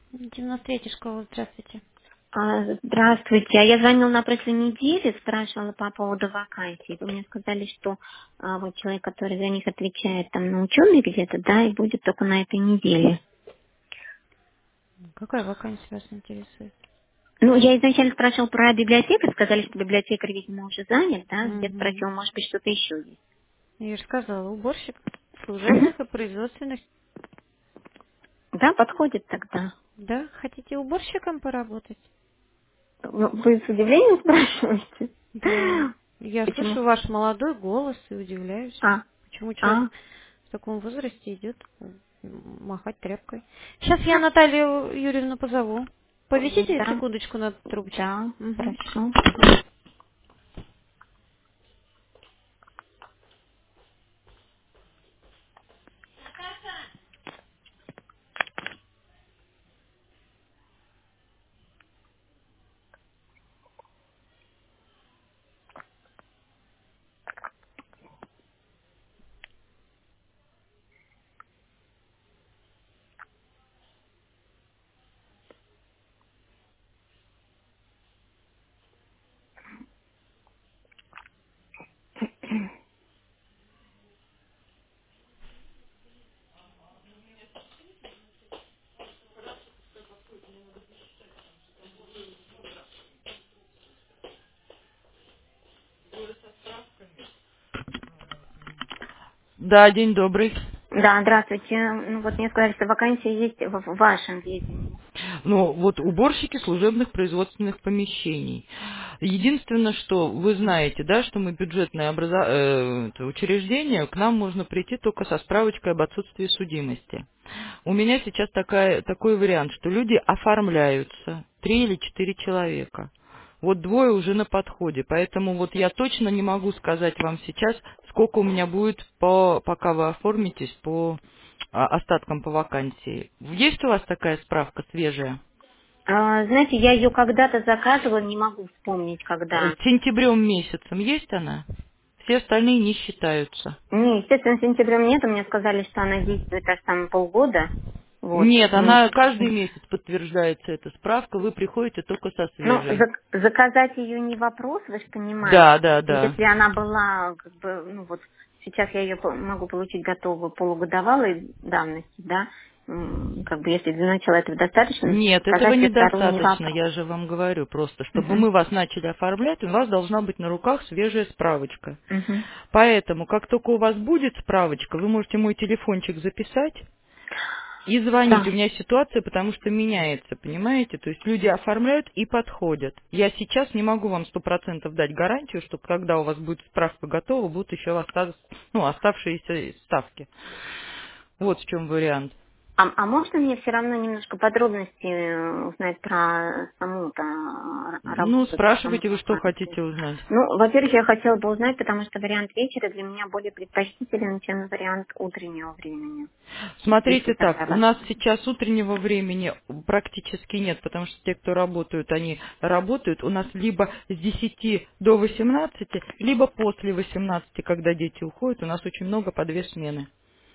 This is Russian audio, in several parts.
93-й школа, здравствуйте. Здравствуйте. Я звонила на прошлой неделе, спрашивала по поводу вакансий. Вы мне сказали, что вот человек, который за них отвечает там на учебе где-то, да, и будет только на этой неделе. Какая вакансия вас интересует? Ну, я изначально спрашивала про библиотеку, сказали, что библиотекарь, видимо, уже занят, да, где Угу. спросила, может быть, что-то еще есть. Я же сказала, уборщик Мгм. служебных и производственных. Да, подходит тогда. Да, хотите уборщиком поработать? Ну, вы с удивлением спрашиваете? Да. Я Почему? слышу ваш молодой голос и удивляюсь, А, почему человек а, в таком возрасте идет махать тряпкой. Сейчас я Наталью Юрьевну позову. Повисите да, секундочку на трубочке. да, Угу. хорошо. Да, день добрый. Да, здравствуйте. Ну вот мне сказали, что вакансия есть в вашем ведении. Ну, вот уборщики служебных производственных помещений. Единственное, что вы знаете, да, что мы бюджетное это учреждение, к нам можно прийти только со справочкой об отсутствии судимости. У меня сейчас такой вариант, что люди оформляются, 3 или 4 человека. Вот двое уже на подходе, поэтому вот я точно не могу сказать вам сейчас, сколько у меня будет, пока вы оформитесь, по остаткам по вакансии. Есть у вас такая справка свежая? Знаете, я ее когда-то заказывала, не могу вспомнить, когда. Сентябрем месяцем есть она? Все остальные не считаются. Не, естественно, сентябрем нет, мне сказали, что она действует аж там полгода. Вот. Нет, она каждый месяц подтверждается, эта справка, вы приходите только со Ну, свежей. заказать ее не вопрос, вы же понимаете. Да, да, И да. если она была, как бы, ну вот, сейчас я ее могу получить готовую полугодовалой давности, да, как бы, если для начала этого достаточно, Нет, этого заказать ей вторую не недостаточно, вопрос. я же вам говорю. Просто, чтобы Угу. мы вас начали оформлять, у вас должна быть на руках свежая справочка. Угу. Поэтому, как только у вас будет справочка, вы можете мой телефончик записать и звонить. Да. У меня ситуация, потому что меняется, понимаете? То есть люди оформляют и подходят. Я сейчас не могу вам 100% дать гарантию, что когда у вас будет справка готова, будут еще оставшиеся ставки. Вот в чем вариант. А можно мне все равно немножко подробности узнать про саму-то Ну, работу, да, саму спрашивайте, вы что вакансию? хотите узнать. Ну, во-первых, я хотела бы узнать, потому что вариант вечера для меня более предпочтителен, чем вариант утреннего времени. Если Смотрите так, такая у нас возможность. сейчас утреннего времени практически нет, потому что те, кто работают, они работают. У нас либо с 10 до 18, либо после 18, когда дети уходят. У нас очень много по 2 смены.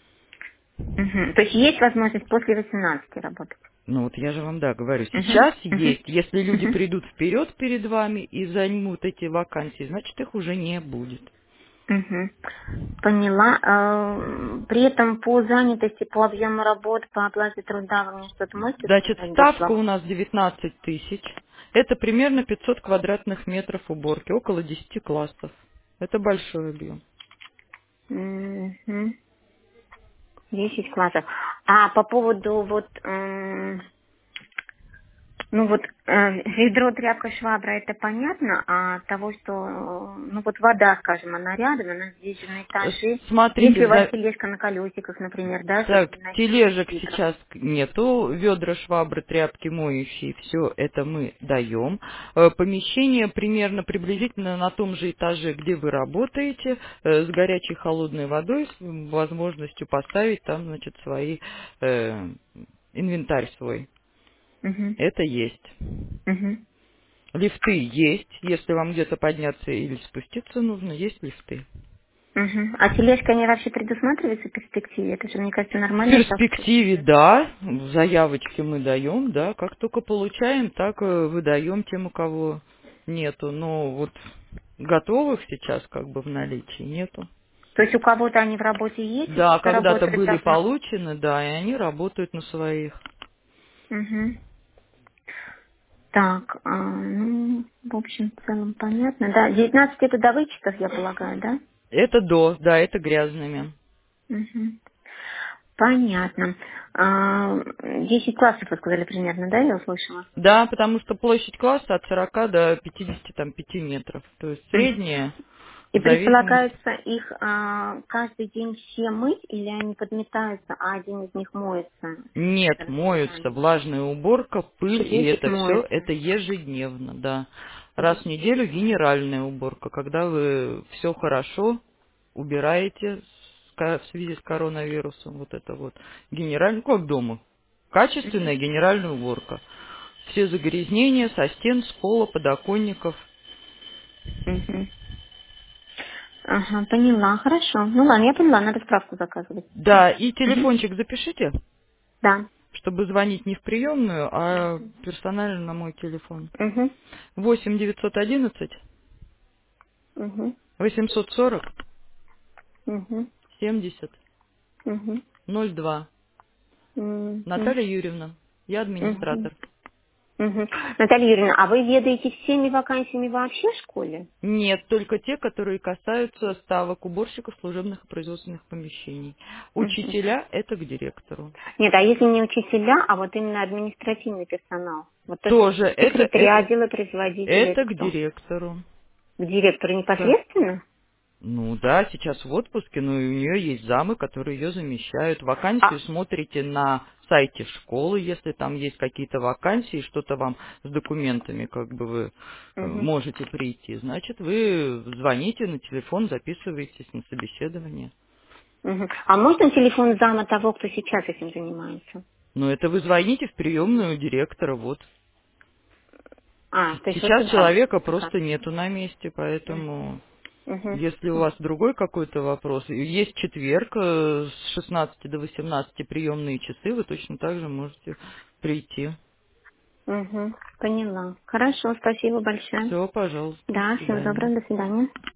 Мгм. То есть есть возможность после 18 работать? Ну вот я же вам, да, говорю, Мгм. сейчас Мгм. есть. Если люди Мгм. придут вперед перед вами и займут эти вакансии, значит их уже не будет. Мгм. Поняла. При этом по занятости, по объему работ, по оплате труда вы мне что-то можете Значит, сказать без ставка слов? у нас 19 тысяч. Это примерно 500 квадратных метров уборки, около 10 классов. Это большой объем. Мгм. 10 классов. А по поводу вот, ну вот, ведро, тряпка, швабра, это понятно, а того, что, ну вот вода, скажем, она рядом, она здесь же на этаже. Если Смотрите, у вас тележка на колесиках, например, да, чтобы так, переносить 10 тележек литров. сейчас нету, ведра, швабры, тряпки моющие, все это мы даем. Помещение примерно приблизительно на том же этаже, где вы работаете, с горячей холодной водой, с возможностью поставить там, значит, свои э, инвентарь свой. Угу. Это есть. Угу. Лифты есть, если вам где-то подняться или спуститься нужно, есть лифты. Угу. А тележка, они вообще предусматриваются в перспективе? Это же, мне кажется, В нормально. перспективе, да, заявочки мы даем, да, как только получаем, так выдаем тем, у кого нету. Но вот готовых сейчас как бы в наличии нету. То есть у кого-то они в работе есть, и Да, чисто когда-то работают были давно. получены, да, и они работают на своих. Угу. Так, ну, в общем, в целом понятно. Да, 19 это до вычетов, я полагаю, да? Это да, это грязными. Угу. Понятно. 10 классов, вы сказали примерно, да, я услышала? Да, потому что площадь класса от 40 до 55 метров. То есть Мгм. средняя И в зависимости. предполагается их каждый день все мыть, или они подметаются, а один из них моется Нет, моются, распределяем? влажная уборка, пыль, и 10 это все, моется. это ежедневно, да. Раз в 10. неделю генеральная уборка, когда вы все хорошо убираете в связи с коронавирусом, вот это вот. Генеральная, как дома. Качественная генеральная уборка. Все загрязнения со стен, с пола, подоконников. Мгм. Ага, поняла, хорошо. Ну ладно, я поняла, надо справку заказывать. Да, и Мгм. телефончик запишите, Да. чтобы звонить не в приемную, а персонально на мой телефон. Угу. 8 911 Угу. 840 Угу. 70 Угу. 02. Угу. Наталья Юрьевна, я Угу. администратор. Угу. Наталья Юрьевна, а вы ведаете всеми вакансиями вообще в школе? Нет, только те, которые касаются ставок уборщиков служебных и производственных помещений. Мгм. Учителя– это к директору. Нет, а если не учителя, а вот именно административный персонал? Вот то, что Тоже секретаря, отдела производителя, это это к кто? директору. К директору К- непосредственно? Ну да, сейчас в отпуске, но и у нее есть замы, которые ее замещают. А, Вакансию смотрите на сайте школы, если там есть какие-то вакансии, что-то вам с документами, как бы вы мгм, можете прийти. Значит, вы звоните на телефон, записываетесь на собеседование. мгм. А можно телефон зама того, кто сейчас этим занимается? Но это вы звоните в приемную директора, вот. А, то есть вот Сейчас туда. человека Ага. просто нету на месте, поэтому Мгм. если у вас другой какой-то вопрос, есть четверг с 16 до 18 приемные часы, вы точно так же можете прийти. Мгм. Поняла. Хорошо, спасибо большое. Все, пожалуйста, до Да, всего свидания. доброго, до свидания.